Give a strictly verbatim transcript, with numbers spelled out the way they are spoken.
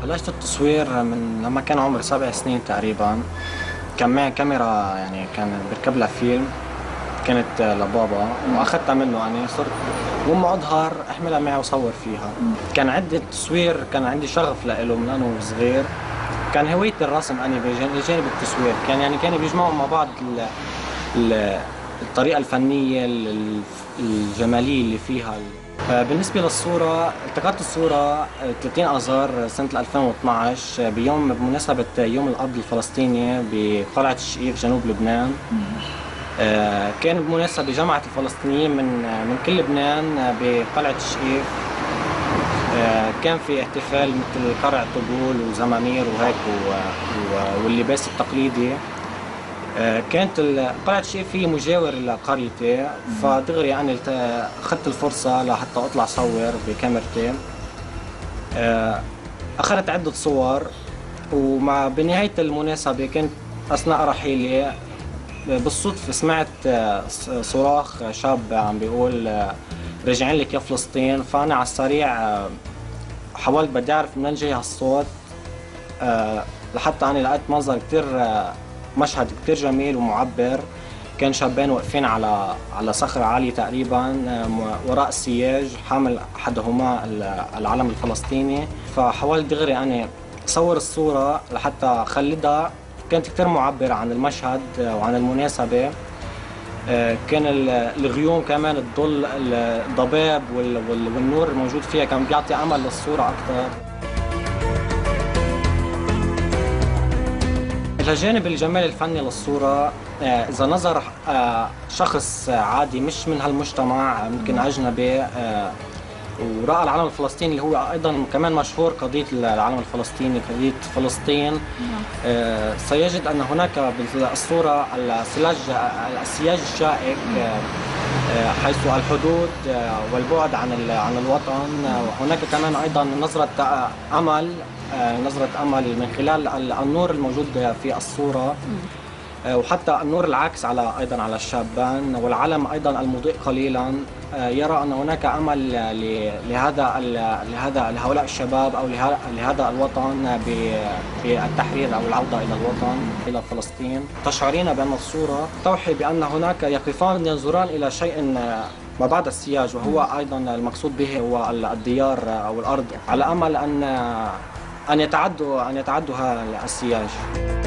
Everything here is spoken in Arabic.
بلشت التصوير من لما كان عمري سبع سنين تقريبا. كان معي كاميرا، يعني كان بركب لها فيلم، كانت لبابا واخذتها منه. يعني صرت وما اظهر احملها معي واصور فيها. كان عندي التصوير، كان عندي شغف لإله من انا وصغير. كان هوايتي الرسم اني بجانب التصوير. كان يعني كانوا بيجمعوا مع بعض ال ال الطريقة الفنية الجمالية اللي فيها. بالنسبة للصورة، التقطت الصورة ثلاثين آذار سنة ألفين واثنعش بيوم بمناسبة يوم الأرض الفلسطيني بقلعة الشقيق جنوب لبنان. كان بمناسبة جمعت الفلسطينيين من من كل لبنان بقلعة الشقيق. كان في احتفال مثل قرع طبول وزمامير وهيك واللباس التقليدي. كانت قلعة الشقيق في مجاور لقريتي، فدغري أنا أخذت الفرصة لحتى أطلع صور بكاميرتي. أخذت عدة صور، ومع بنهاية المناسبة كنت أثناء رحيلي بالصدفة سمعت صراخ شاب عم بيقول راجعين لك يا فلسطين. فأنا على السريع حاولت بدي أعرف منين جاي هالصوت، لحتى أنا لقيت منظر كتير، مشهد كتير جميل ومعبر. كان شابين واقفين على على صخرة عالية تقريبا وراء السياج، حامل أحدهما العلم الفلسطيني. فحاولت دغري أنا أصور الصورة لحتى أخلدها. كانت كتير معبرة عن المشهد وعن المناسبة. كان الغيوم كمان تضل، الضباب والنور الموجود فيها كان بيعطي أمل للصورة أكثر. إلى جانب الجمال الفني للصورة، إذا نظر شخص عادي مش من هالمجتمع، ممكن أجنبي، ورأى العلم الفلسطيني اللي هو أيضا كمان مشهور، قضية العلم الفلسطيني، قضية فلسطين، سيجد أن هناك بالصورة السياج السياج الشائك، حيث الحدود والبعد عن عن الوطن. وهناك كمان أيضا نظرة أمل، نظرة أمل من خلال النور الموجود في الصورة، وحتى النور العاكس على أيضا على الشابان، والعلم أيضا المضيء قليلا. يرى أن هناك أمل لهذا لهذا لهؤلاء الشباب أو لهذا الوطن بالتحرير أو العودة إلى الوطن، إلى فلسطين. تشعرين بأن الصورة توحي بأن هناك يقفان ينظران إلى شيء ما بعد السياج، وهو أيضا المقصود به هو الديار أو الأرض، على أمل أن أن يتعدوا أن يتعدوا السياج.